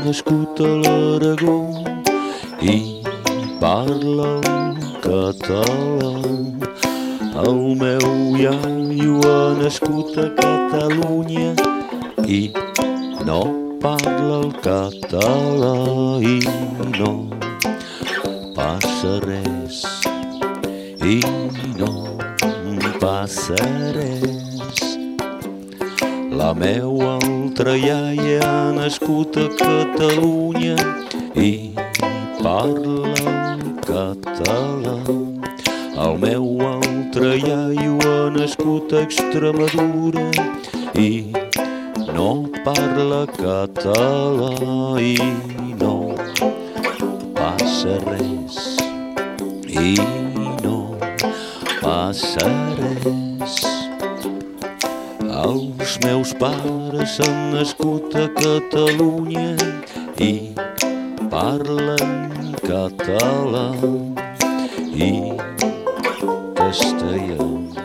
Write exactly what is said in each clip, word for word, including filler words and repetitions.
nascut a l'Aragó i parla el català. El meu iaio ha nascut a Catalunya i no parla el català i no passa res, i no passa res. La meua altra iaia ha nascut a Catalunya i parla el català. El meu altre iaio ha nascut a Extremadura i no parla català i no passa res, i no passa res. Els meus pares han nascut a Catalunya i parlen català i castellà.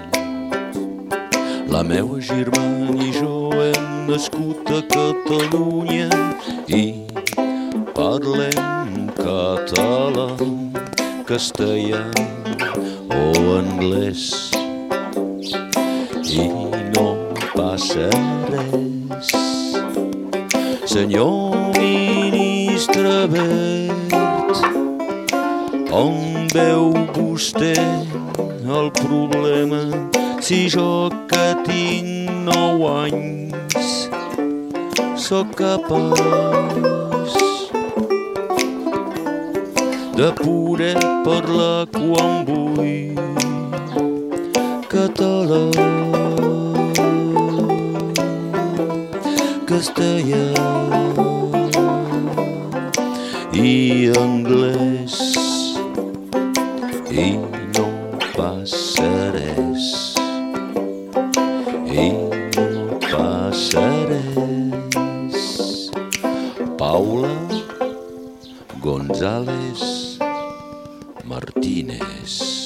La meua germana i jo hem nascut a Catalunya i parlem català, castellà o anglès i no passa res. Senyor ministre Wert, on veu vostè el problema si jo que tinc nou anys sóc capaç de poder parlar quan vull català, castellà i anglès i no passa res, i no passa res. Paula González Martínez.